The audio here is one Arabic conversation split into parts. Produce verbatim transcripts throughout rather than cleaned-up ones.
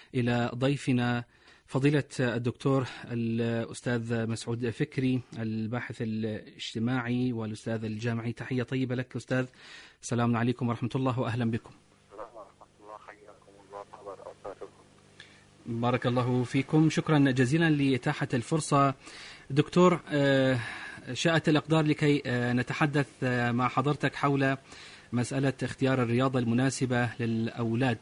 إلى ضيفنا فضيلة الدكتور الأستاذ مسعود فكري، الباحث الاجتماعي والأستاذ الجامعي. تحية طيبة لك أستاذ. السلام عليكم ورحمة الله وأهلا بكم. بارك الله فيكم. شكرا جزيلا لإتاحة الفرصة. دكتور، شاءت الأقدار لكي نتحدث مع حضرتك حول مسألة اختيار الرياضة المناسبة للأولاد.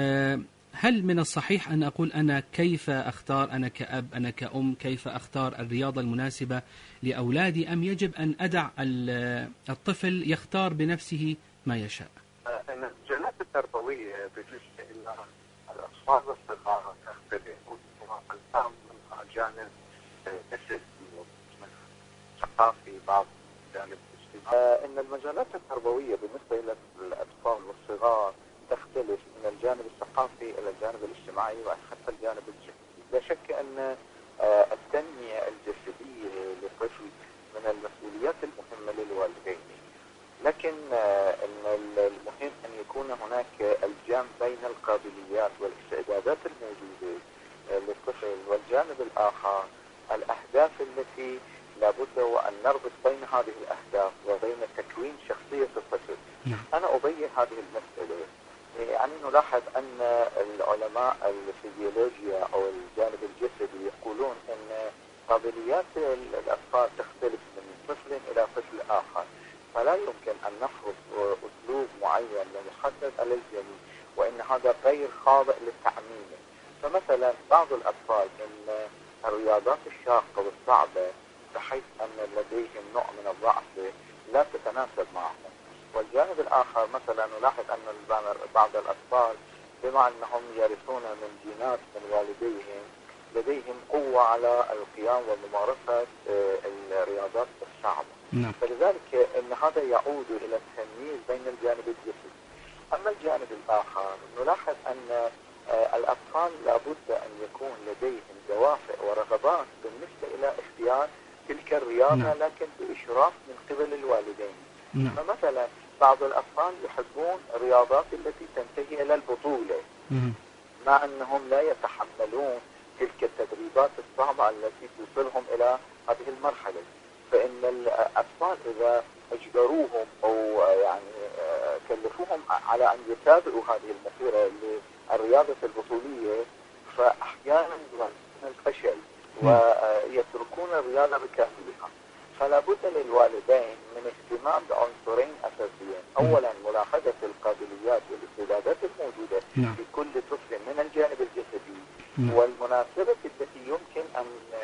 هل من الصحيح أن أقول أنا كيف أختار، أنا كأب أنا كأم، كيف أختار الرياضة المناسبة لأولادي، أم يجب أن أدع الطفل يختار بنفسه ما يشاء؟ أن الجينات التربوية بالنسبة إلى الأطفال الصغار تختلف من جانب نسبي ثقافي، بعض جانب اجتماعي. إن المجالات التربوية بالنسبة إلى الأطفال والصغار تختلف من الجانب الثقافي إلى الجانب الاجتماعي وحتى الجانب الجسدي. لا شك أن التنمية الجسدية للطفل من المسؤوليات المهمة للوالدين، لكن أن المهم أن يكون هناك الجمع بين القابليات والاستعدادات الموجودة للطفل، والجانب الآخر الأهداف التي لابد وأن نربط بين هذه الأهداف وبين تكوين شخصية الطفل. أنا أبين هذه المسألة. يعني نلاحظ أن العلماء الفيزيولوجيا أو الجانب الجسدي يقولون أن قابليات الأطفال تختلف من طفل إلى طفل آخر، فلا يمكن أن نفرض أسلوب معين ومحدد على الجميع، وأن هذا غير خاضع للتعميم. فمثلا بعض الأطفال من الرياضات الشاقة والصعبة بحيث أن لديهم نوع من الضعف لا تتناسب معهم، والجانب الآخر مثلا نلاحظ أن بعض الأطفال بما أنهم يرثون من جينات من والديهم لديهم قوة على القيام وممارسة الرياضات الصعبة. نعم. فلذلك أن هذا يعود إلى التمييز بين الجانب الجسدي. أما الجانب الآخر نلاحظ أن الأطفال لابد أن يكون لديهم دوافع ورغبات بالنسبة إلى اختيار تلك الرياضة. نعم. لكن بإشراف من قبل الوالدين. نعم. فمثلا بعض الأطفال يحبون الرياضات التي تنتهي إلى البطولة، مم. مع أنهم لا يتحملون تلك التدريبات الصعبة التي توصلهم إلى هذه المرحلة. فإن الأطفال إذا أجبروهم أو يعني كلفوهم على أن يتابعوا هذه المسيرة للرياضة البطولية، فأحيانا يكون الفشل ويتركون الرياضة بكاملها. فلا بد للوالدين من اهتمام بعنصرين أساسيين. أولا ملاحظة القابليات والاستعدادات الموجودة نعم. في كل طفل من الجانب الجسدي، نعم. والمناسبة التي يمكن أن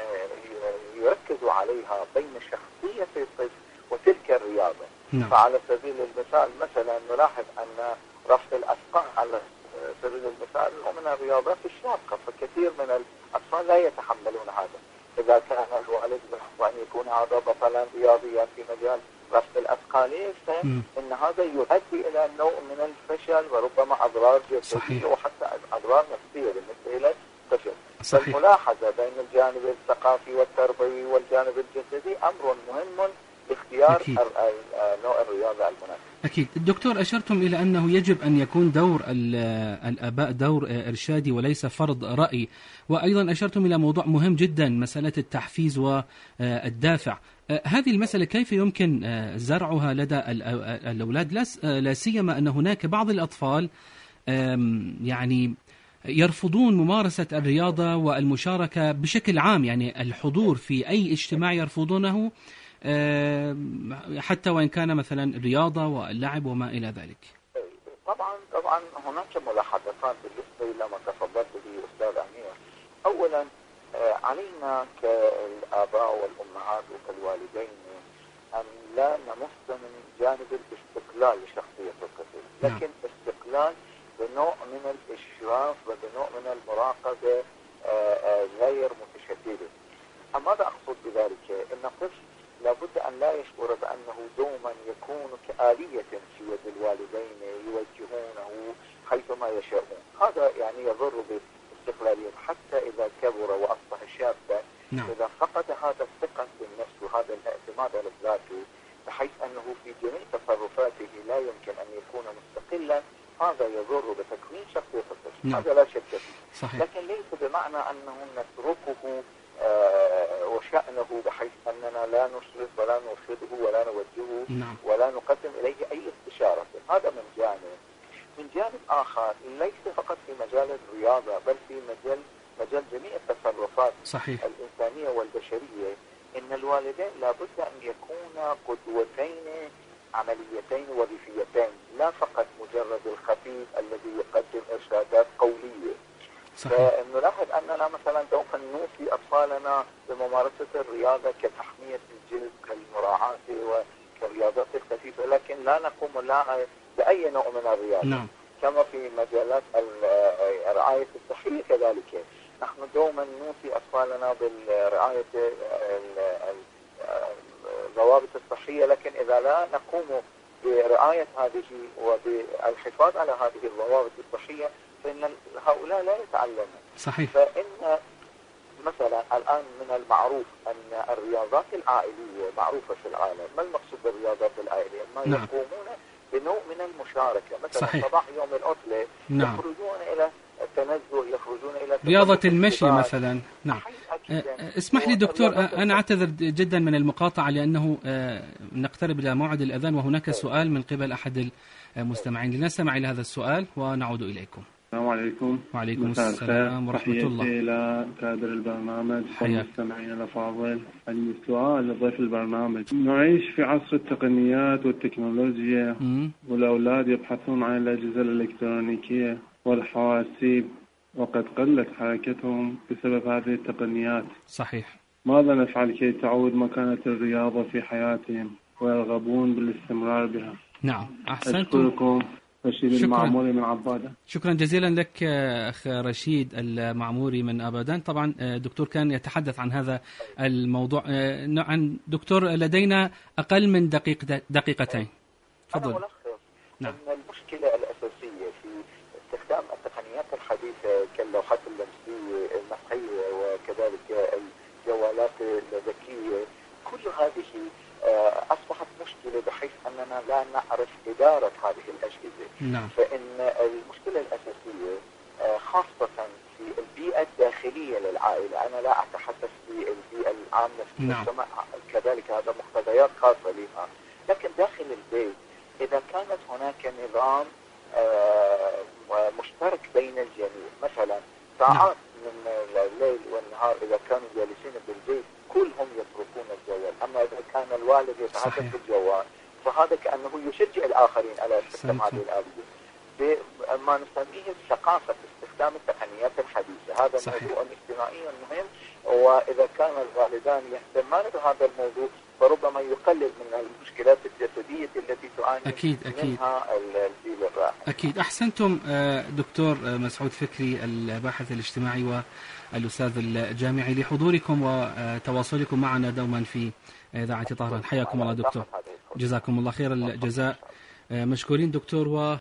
يركزوا عليها بين شخصية الطفل وتلك الرياضة. نعم. فعلى سبيل المثال مثلا نلاحظ أن رفع الأثقال على سبيل المثال من الرياضات الشاقة، فكثير من الأطفال لا يتحملون هذا. إذا كان الوالد يحب أن يكون هذا بطلا رياضيا في مجال رفع الأثقال، فإن هذا يؤدي إلى نوع من الفشل وربما أضرار جسدية وحتى أضرار نفسية بالنسبة إلى الفشل. فالملاحظة بين الجانب الثقافي والتربوي والجانب الجسدي أمر مهم باختيار نوع الرياضة المناسب. أكيد. الدكتور، أشرتم إلى أنه يجب أن يكون دور الآباء دور إرشادي وليس فرض رأي، وأيضا أشرتم إلى موضوع مهم جدا، مسألة التحفيز والدافع. هذه المسألة كيف يمكن زرعها لدى الأولاد، لا سيما أن هناك بعض الأطفال يعني يرفضون ممارسة الرياضة والمشاركة بشكل عام، يعني الحضور في أي اجتماع يرفضونه، حتى وإن كان مثلا الرياضة واللعب وما إلى ذلك. طبعا طبعا هناك ملاحظات بالنسبة إلى ما تفضلت به أستاذ أمير. أولا علينا كالآباء والأمهات وكالوالدين أن لا نمس من جانب الاستقلال لشخصية الطفل، لكن استقلال بنوع من الإشراف وبنوع من المراقبة غير متشددة. ماذا أقصد بذلك؟ أن الطفل لابد أن لا يشعر بأنه دوما يكون كآلية في يد الوالدين يوجهونه حيثما يشاءون. هذا يعني يضر باستقلالية حتى إذا كبر وأصبح شابا. نعم. إذا فقد هذا الثقة بالنفس وهذا الاعتماد على ذاته بحيث أنه في جميع تصرفاته لا يمكن أن يكون مستقلا، هذا يضر بتكوين شخصية الطفل. نعم. هذا لا شك فيه. صحيح. لكن ليس بمعنى أنه نتركه آه وشأنه بحيث أننا لا نشرف ولا نرشده ولا نوجهه نعم. ولا نقدم إليه أي استشارة. هذا من جانب. من جانب آخر ليس فقط في مجال الرياضة بل في مجال مجال جميع التصرفات صحيح. الإنسانية والبشرية، إن الوالدين لابد أن يكونا قدوتين عمليتين وظيفيتين، لا فقط مجرد الخفيف الذي يقدم إرشادات قولية. فنلاحظ أننا مثلا دوما نوصي أطفالنا بممارسة الرياضة كتحمية الجلد كالمراعاة وكالرياضات الخفيفة، لكن لا نقوم لها بأي نوع من الرياضة. نعم. كما في مجالات الرعاية الصحية كذلك نحن دوما نوصي أطفالنا بالرعاية الضوابط الصحية، لكن إذا لا نقوم برعاية هذه وبالحفاظ على هذه الضوابط الصحية فإن هؤلاء لا يتعلمون. صحيح. فإن مثلا الآن من المعروف أن الرياضات العائلية معروفة في العالم. ما المقصود بالرياضات العائلية؟ ما نعم. يقومون بنوع من المشاركة، مثلا صحيح. صباح يوم العطلة نعم. يخرجون إلى التنزه، يخرجون إلى رياضة المشي مثلا. نعم. اسمح لي دكتور، أنا أعتذر جدا من المقاطعة لأنه نقترب إلى موعد الأذان وهناك سؤال من قبل أحد المستمعين. لنستمع إلى هذا السؤال ونعود إليكم. السلام عليكم. وعليكم السلام ورحمة الله. تحياتي إلى كادر البرنامج والمستمعين الأفاضل. عندي سؤال لضيف البرنامج. نعيش في عصر التقنيات والتكنولوجيا م- والأولاد يبحثون عن الأجهزة الإلكترونيكية والحواسيب وقد قلت حركتهم بسبب هذه التقنيات. صحيح. ماذا نفعل كي تعود مكانة الرياضة في حياتهم ويرغبون بالاستمرار بها؟ نعم. أحسنتم. أشكركم. رشيد المعموري من عبادة. شكرا جزيلا لك أخ رشيد المعموري من أبادان. طبعا دكتور كان يتحدث عن هذا الموضوع. عن دكتور لدينا أقل من دقيق دقيقتين. تفضل. أنا ملخص. نعم. أن المشكلة الأساسية في استخدام التقنيات الحديثة كاللوحات اللمسية المسحية وكذلك الجوالات الذكية، كل هذه أصبحت مشكلة بحيث أننا لا نعرف إدارة هذه الأجهزة. نعم. فإن المشكلة الأساسية خاصة في البيئة الداخلية للعائلة، أنا لا أتحدث في البيئة العامة في المجتمع. نعم. كذلك هذا مقتضيات خاصة لها، لكن داخل البيت إذا كانت هناك نظام مشترك بين الجميع، مثلا ساعات نعم. من الليل والنهار إذا كانوا جالسين بالبيت كلهم يتركون الجوال، أما إذا كان الوالد يتحدث بالجوال فهذا كأنه يشجع الآخرين على استخدام هذه الآلية. بما نسميه ثقافة استخدام التقنيات الحديثة. هذا صحيح. موضوع اجتماعي مهم، وإذا كان الوالدان يهتمان بهذا الموضوع فربما يقلل من المشكلات الجسدية التي تعاني أكيد أكيد. منها الجيل الراهن. أكيد. أحسنتم دكتور مسعود فكري الباحث الاجتماعي والأستاذ الجامعي لحضوركم وتواصلكم معنا دوما في إذاعة طهران. حياكم الله دكتور. جزاكم الله خير الجزاء. مشكورين دكتور. و